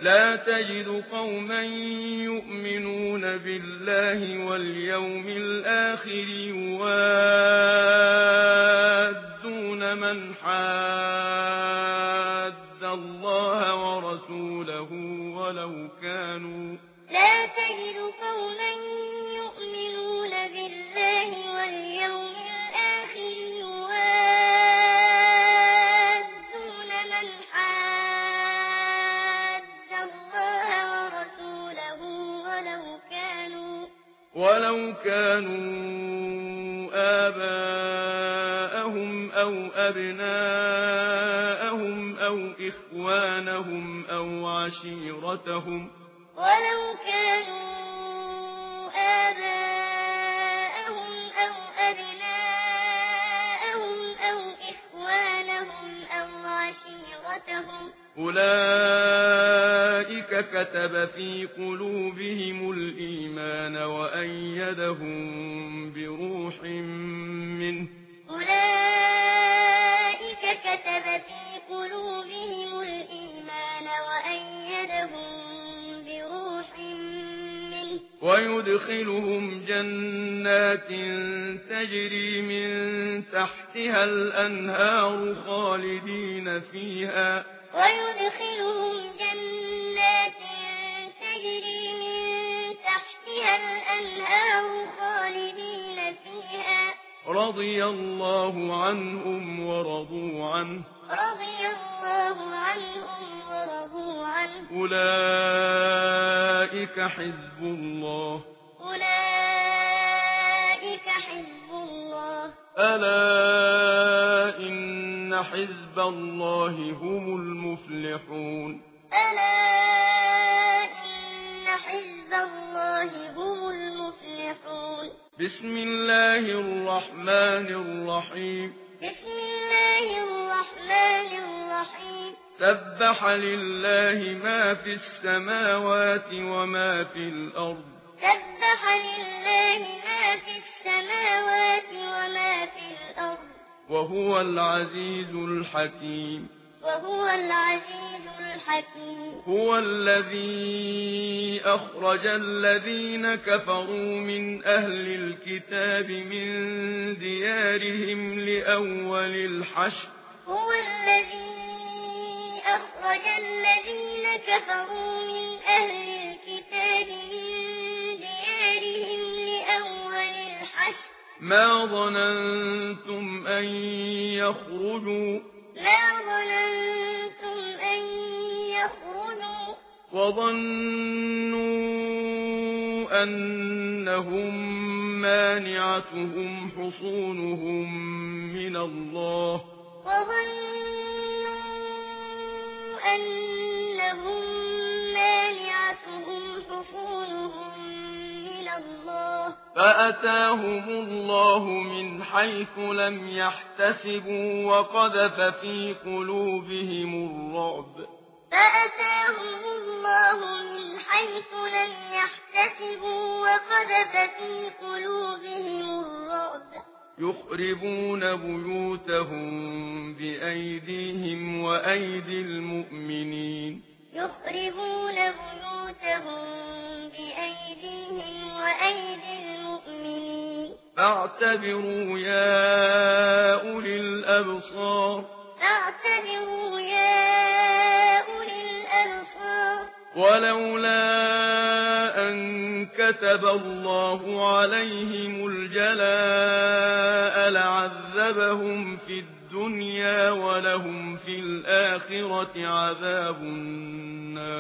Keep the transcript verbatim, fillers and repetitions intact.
لا تجد قوما يؤمنون بالله واليوم الآخر يوادون من حاد الله ورسوله ولو كانوا لا تجد قوما يؤمنون بالله واليوم الآخر يوادون من حاد الله ورسوله ولو كانوا ولو كانوا آباءهم أو أبناءهم أو إخوانهم أو عشيرتهم ولو كانوا آباءهم أو أبناءهم أو إخوانهم أو عشيرتهم أولئك كتب في قلوبهم الإيمان وأيدهم بروح منه أولئك كتب في قلوبهم الإيمان وأيدهم بروح منه ويدخلهم جنات تجري من تحتها الأنهار خالدين فيها ويدخلهم جنات تجري من تحتها الأنهار خالدين فيها رضي الله عنهم ورضوا عنه رضي الله عنهم ورضوا عنه أولئك حزب الله أولئك حزب الله ألا إن حزب الله هم المفلحون ألا إن حزب الله هم المفلحون بسم الله الرحمن الرحيم بسم الله الرحمن الرحيم سبح لله ما في السماوات وما في الأرض سبح لله ما في السماوات وما في الأرض وهو العزيز الحكيم وهو العزيز الحكيم هو الذي أخرج الذين كفروا من أهل الكتاب من ديارهم لأول الحشر هو الذي أخرج الذين كفروا من أهل الكتاب من ديارهم لأول الحشر ما ظننتم أن يخرجوا ما ظننتم أن يخرجوا وظنوا أنهم مانعتهم حصونهم من الله وظنوا أنهم مانعتهم حصونهم من الله فأتاهم الله من حيث لم يحتسبوا وقذف في قلوبهم الرعب فأتاهم الله من حيث لم يحتسبوا وقذف في قلوبهم الرعب يخربون بيوتهم بأيديهم وأيدي المؤمنين يخربون بيوتهم بأيديهم وأيدي المؤمنين فاعتبروا يا أولي الأبصار فاعتبروا يا أولي الأبصار ولولا أن كتب الله عليهم الجلاء لعذبهم في الدنيا ولهم في الآخرة عذاب النار